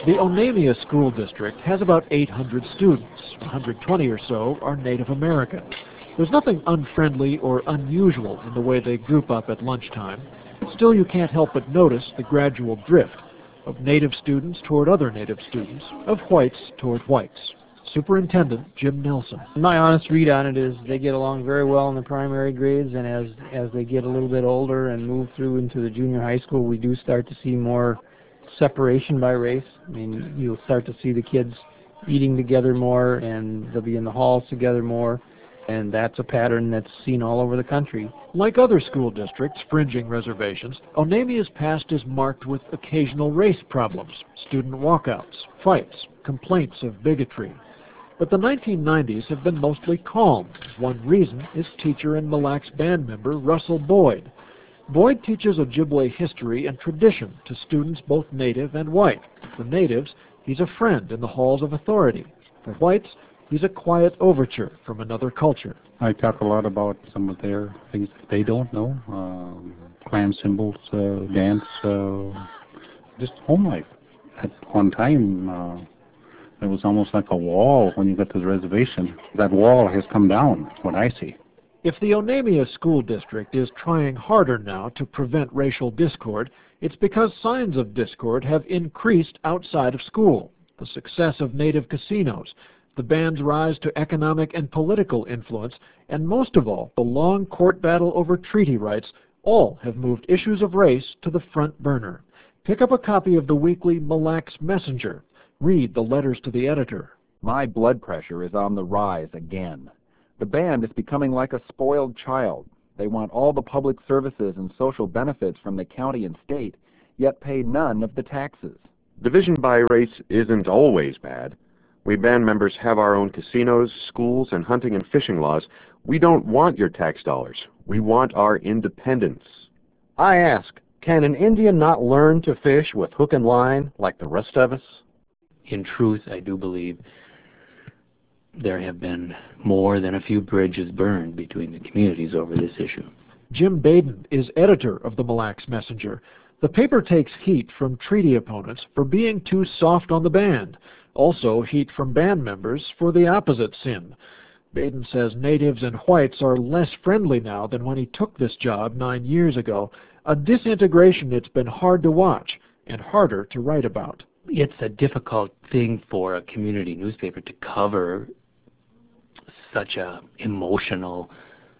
The Onamia School District has about 800 students. 120 or so are Native American. There's nothing unfriendly or unusual in the way they group up at lunchtime. Still, you can't help but notice the gradual drift of Native students toward other Native students, of whites toward whites. Superintendent Jim Nelson. My honest read on it is they get along very well in the primary grades, and as they get a little bit older and move through into the junior high school, we do start to see more separation by race. I mean, you'll start to see the kids eating together more, and they'll be in the halls together more, and that's a pattern that's seen all over the country. Like other school districts fringing reservations, Onamia's past is marked with occasional race problems, student walkouts, fights, complaints of bigotry. But the 1990s have been mostly calm. One reason is teacher and Mille Lacs band member Russell Boyd. Boyd teaches Ojibwe history and tradition to students both native and white. For natives, he's a friend in the halls of authority. For whites, he's a quiet overture from another culture. I talk a lot about some of their things that they don't know, clan symbols, dance, just home life. At one time, it was almost like a wall when you got to the reservation. That wall has come down, what I see. If the Onamia School District is trying harder now to prevent racial discord, it's because signs of discord have increased outside of school. The success of Native casinos, the band's rise to economic and political influence, and most of all, the long court battle over treaty rights, all have moved issues of race to the front burner. Pick up a copy of the weekly Mille Lacs Messenger. Read the letters to the editor. My blood pressure is on the rise again. The band is becoming like a spoiled child. They want all the public services and social benefits from the county and state, yet pay none of the taxes. Division by race isn't always bad. We band members have our own casinos, schools, and hunting and fishing laws. We don't want your tax dollars. We want our independence. I ask, can an Indian not learn to fish with hook and line like the rest of us? In truth, I do believe there have been more than a few bridges burned between the communities over this issue. Jim Baden is editor of the Mille Lacs Messenger. The paper takes heat from treaty opponents for being too soft on the band, also heat from band members for the opposite sin. Baden says natives and whites are less friendly now than when he took this job 9 years ago, a disintegration it's been hard to watch and harder to write about. It's a difficult thing for a community newspaper to cover such a emotional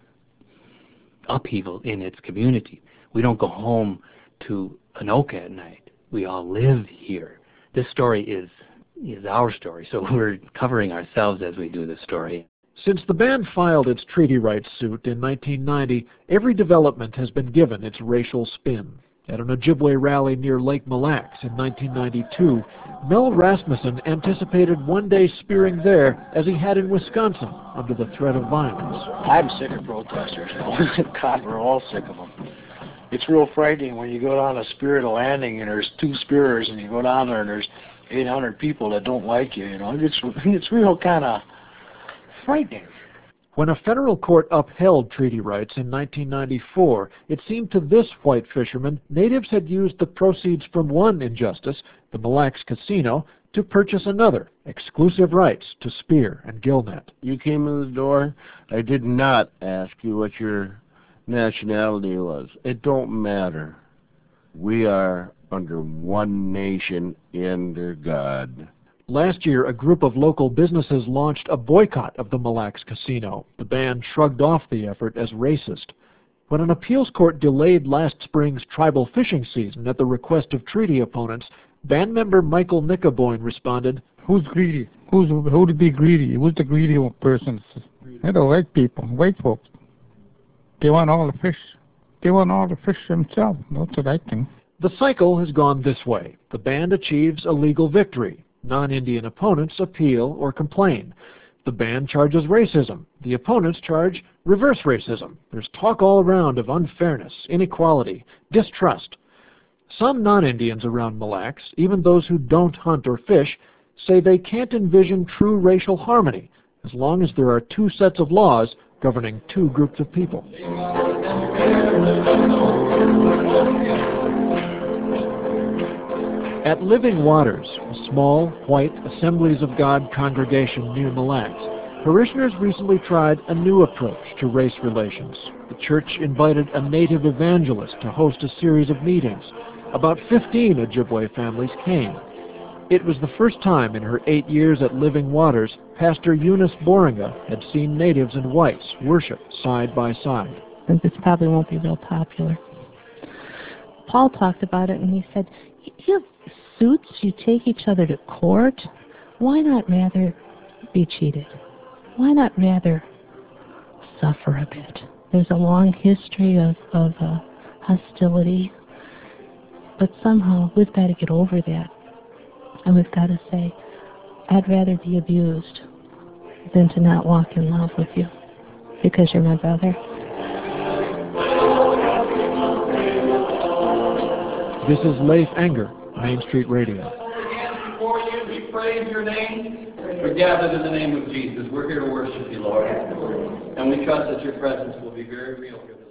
upheaval in its community. We don't go home to Anoka at night. We all live here. This story is our story, so we're covering ourselves as we do the story. Since the band filed its treaty rights suit in 1990, every development has been given its racial spin. At an Ojibwe rally near Lake Mille Lacs in 1992, Mel Rasmussen anticipated one day spearing there as he had in Wisconsin under the threat of violence. I'm sick of protesters. God, we're all sick of them. It's real frightening when you go down to Spirit Landing and there's 2 spearers and you go down there and there's 800 people that don't like you, you know. It's real kind of frightening. When a federal court upheld treaty rights in 1994, it seemed to this white fisherman natives had used the proceeds from one injustice, the Mille Lacs Casino, to purchase another, exclusive rights to spear and gill net. You came in the door, I did not ask you what your nationality was. It don't matter. We are under one nation under God. Last year, a group of local businesses launched a boycott of the Mille Lacs Casino. The band shrugged off the effort as racist. When an appeals court delayed last spring's tribal fishing season at the request of treaty opponents, band member Michael Nickaboyne responded, "Who's greedy? Who to be greedy? Who's the greedy persons? They're the white people, white folks. They want all the fish. They want all the fish themselves. That's what I think." The cycle has gone this way. The band achieves a legal victory. Non-Indian opponents appeal or complain. The band charges racism. The opponents charge reverse racism. There's talk all around of unfairness, inequality, distrust. Some non-Indians around Mille Lacs, even those who don't hunt or fish, say they can't envision true racial harmony as long as there are 2 sets of laws governing 2 groups of people. At Living Waters, a small, white Assemblies of God congregation near Mille Lacs, parishioners recently tried a new approach to race relations. The church invited a native evangelist to host a series of meetings. About 15 Ojibwe families came. It was the first time in her 8 years at Living Waters, Pastor Eunice Boringa had seen natives and whites worship side by side. This probably won't be real popular. Paul talked about it and he said, you have suits, you take each other to court. Why not rather be cheated? Why not rather suffer a bit? There's a long history of hostility, but somehow we've got to get over that. And we've got to say, I'd rather be abused than to not walk in love with you because you're my brother. This is Leif Enger, Main Street Radio. Hands before you, we praise your name. We're gathered in the name of Jesus. We're here to worship you, Lord. And we trust that your presence will be very real here.